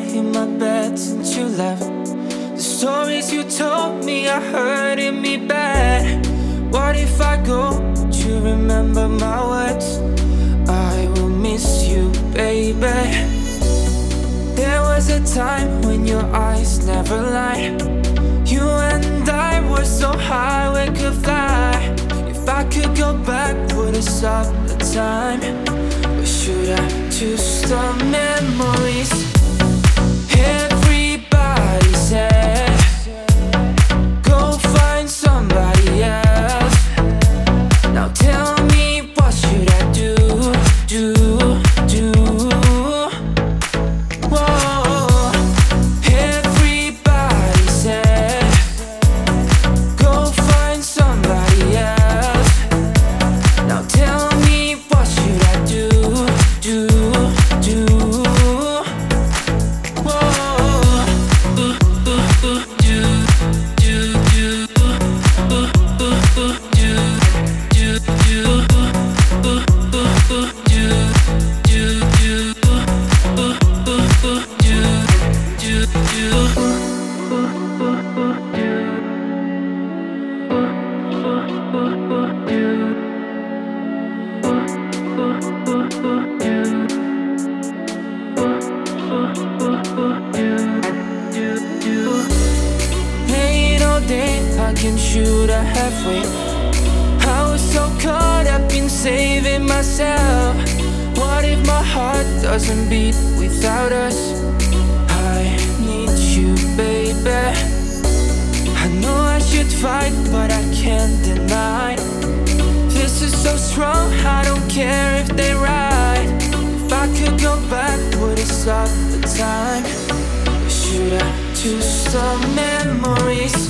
in my bed since you left. The stories you told me are hurting me bad. What if I go? Would you remember my words? I will miss you, baby. There was a time when your eyes never lied. You and I were so high we could fly. If I could go back, would I stop the time? Or should I choose the memories? Everybody said, go find somebody else. Now tell me, what should I do? Whoa. Everybody said, go find somebody else. Now tell me, what should I do? Ain't all day I can shoot a halfway. I was so caught up in saving myself. What if my heart doesn't beat without us? I need you, baby. I know I should fight, but I can't deny. This is so strong, I don't care if they ride. If I could go back, would it stop the time? Or should I choose the memories?